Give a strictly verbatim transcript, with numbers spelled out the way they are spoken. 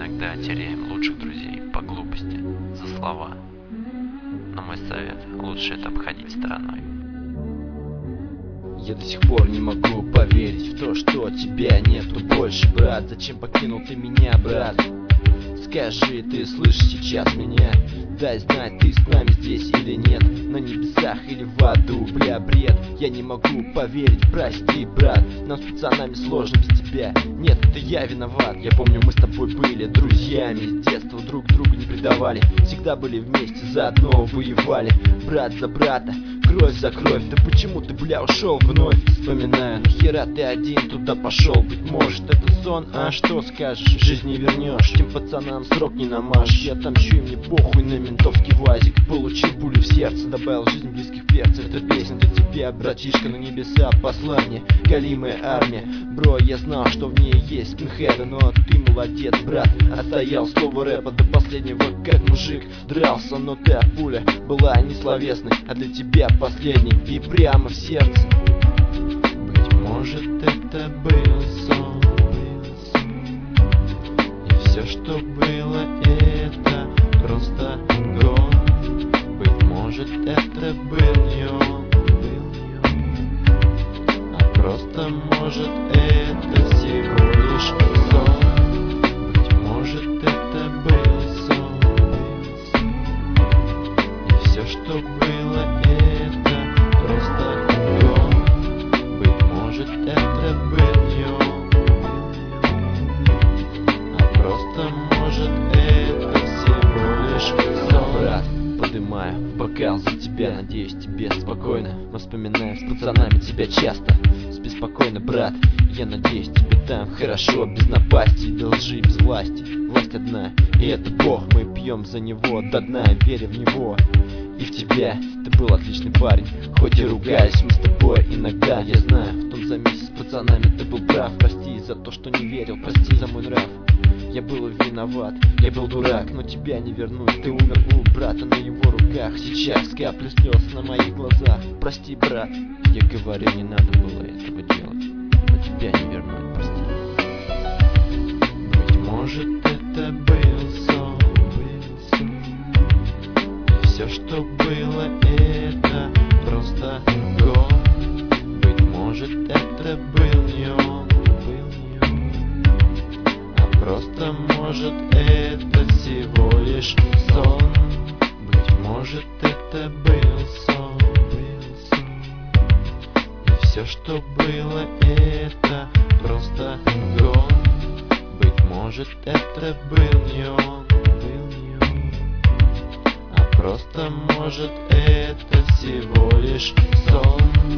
иногда теряем лучших друзей по глупости, за слова. Но мой совет – лучше это обходить стороной. Я до сих пор не могу поверить в то, что тебя нету больше, брат. Зачем покинул ты меня, брат? Скажи, ты слышишь сейчас меня? Дай знать, ты с нами здесь или нет, на небесах или в аду, бля, бред. Я не могу поверить, прости, брат, нам с пацанами сложно без тебя. Нет, это я виноват. Я помню, мы с тобой были друзьями, с детства друг друга не предавали, всегда были вместе, заодно воевали, брат за брата, кровь за кровь. Да почему ты, бля, ушел вновь? Вспоминаю, нахера ты один туда пошел? Быть может, это сон, а что скажешь? Жизнь не вернешь, тем пацанам срок не намажешь. Я отомщу, и мне похуй на ментовский вазик. Получил пулю в сердце, добавил жизнь близких перцев. Эта песня для тебя, братишка, на небеса послание. Галимая армия, бро, я знал, что в ней есть скинхеды, но ты молодец, брат, отстоял слово рэпа до последнего, как мужик дрался. Но та пуля была не словесной, а для тебя последней, и прямо в сердце. Быть может, это был сон, и все, что было, это просто гон. Быть может, это был не он, а просто может это всего лишь сон. Быть может, это был сон, и все, что было, это просто гон. Быть может, это был не он, а просто может это всего лишь сон. Брат, подымаю бокал за тебя, надеюсь, тебе спокойно. Мы вспоминаем с пацанами тебя часто. Спи спокойно, брат, я надеюсь, тебе там хорошо, без напасти, без лжи, без власти. Власть одна, и это Бог, мы пьем за него до дна, веря в него и в тебя. Ты был отличный парень, хоть и ругались мы с тобой иногда. Я знаю, в том замесе с пацанами ты был прав. Прости за то, что не верил, прости за мой нрав. Я был виноват, я был дурак, но тебя не вернуть. Ты умер у брата на его руках, сейчас капли слез на моих глазах. Прости, брат, я говорю, не надо было этого делать, но тебя не вернуть, прости. Быть может, это был сон, и все, что было, это просто гон. Быть может, это был не он, просто может это всего лишь сон. Быть может, это был сон, и все, что было, это просто гон. Быть может, это был не он, а просто может это всего лишь сон.